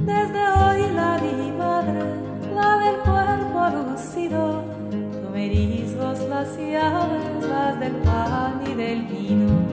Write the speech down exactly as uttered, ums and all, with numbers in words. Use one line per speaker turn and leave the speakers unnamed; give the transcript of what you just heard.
Desde hoy la mi madre, la del cuerpo lucido, tú me eres vos las llaves, las del pan y del vino.